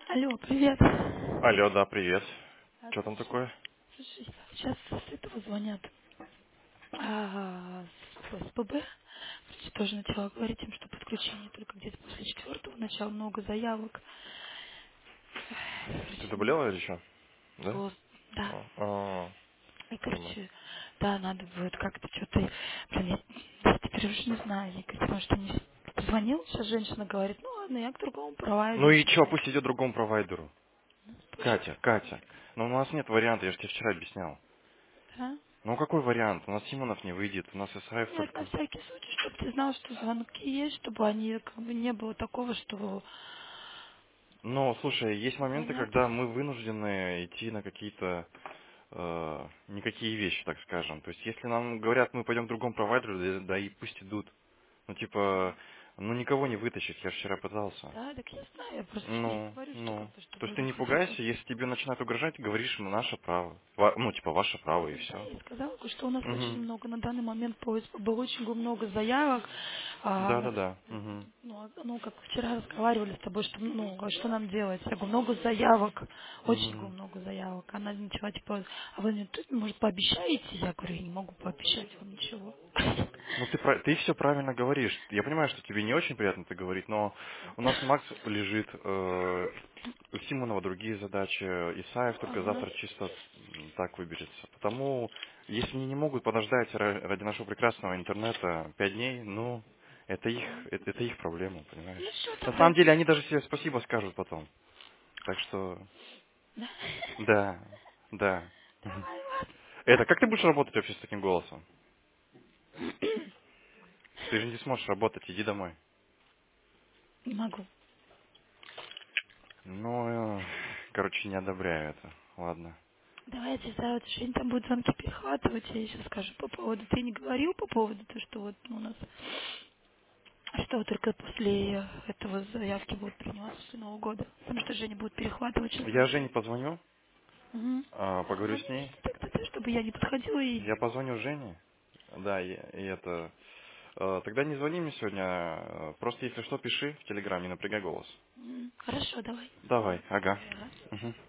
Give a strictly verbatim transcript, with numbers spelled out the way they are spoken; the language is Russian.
Алло, привет. Алло, да, привет. А, Что там слушай, такое? слушай, сейчас с этого звонят а, с СПБ. Короче, тоже начала говорить им, что подключение только где-то после четвертого начала много заявок. Ты Короче, ну, заболела или что? Да? вот, да. А, а, И, думаю. короче, да, надо будет как-то что-то... Блин, я я теперь уже не знаю, я говорю, потому что мне позвонил, сейчас женщина говорит, ну ладно, я к другому Ну провайдеру и сейчас чё, зайду. пусть идет другому провайдеру. Ну, пофиг, Катя, Катя. пофиг. Ну у нас нет варианта, я же тебе вчера объяснял. Да? Ну какой вариант? У нас Симонов не выйдет, у нас Исаев Нет, на только... всякий случай, чтобы ты знал, что звонки есть, чтобы они как бы не было такого, что Но, слушай, есть моменты, звонят. когда мы вынуждены идти на какие-то... э, никакие вещи, так скажем. То есть если нам говорят, мы пойдем к другому провайдеру, да, да и пусть идут. Ну типа, ну никого не вытащить, я же вчера пытался. Да, так я знаю, я просто ж не Ну, говорю, что как ну. бы, То есть чтобы ты не выходить. пугайся, если тебе начинают угрожать, говоришь, ну, наше право. Ва- Ну, типа, ваше право, и Ну да, все. я и сказала, что у нас очень Угу. много на данный момент по СПБ, очень много заявок. А, Да-да-да. Угу. ну, а- ну, как вчера разговаривали с тобой, что, ну, а что нам делать? Я говорю, много заявок, очень говорю, Угу. много заявок. Она начала, типа, а вы мне тут, может, пообещаете? Я говорю, я не могу пообещать вам ничего. Ну, ты, про- ты все правильно говоришь. Я понимаю, что тебе не очень приятно это говорить, но у нас Макс лежит, э, у Симонова другие задачи, Исаев только Ага. завтра чисто м, так выберется. Потому, если они не могут подождать ра- ради нашего прекрасного интернета пять дней, ну, это их, это, это их проблема, Ну понимаешь? все, На тогда. самом деле, они даже себе спасибо скажут потом. Так что, Да. да, да. Мгм. Давай, ладно. Это, как ты будешь работать вообще с таким голосом? Ты же не сможешь работать, иди домой. Не могу. Ну, э, короче, не одобряю это. Ладно. Давайте завтра что-нибудь там будут звонки перехватывать, я еще скажу по поводу. Ты не говорил по поводу того, что вот у нас что только после этого заявки будут приниматься после Нового года. Потому что Женя будет перехватывать сейчас Я звонки. Жене позвоню, Угу. а, поговорю с Позвони ней. ей тогда, да, чтобы я не подходила и... Я позвоню Жене. Да, и, и это... э, Тогда не звони мне сегодня, э, просто если что, пиши в Телеграм, не напрягай голос. М, Хорошо, давай. Давай, ага. Ага. Мгм.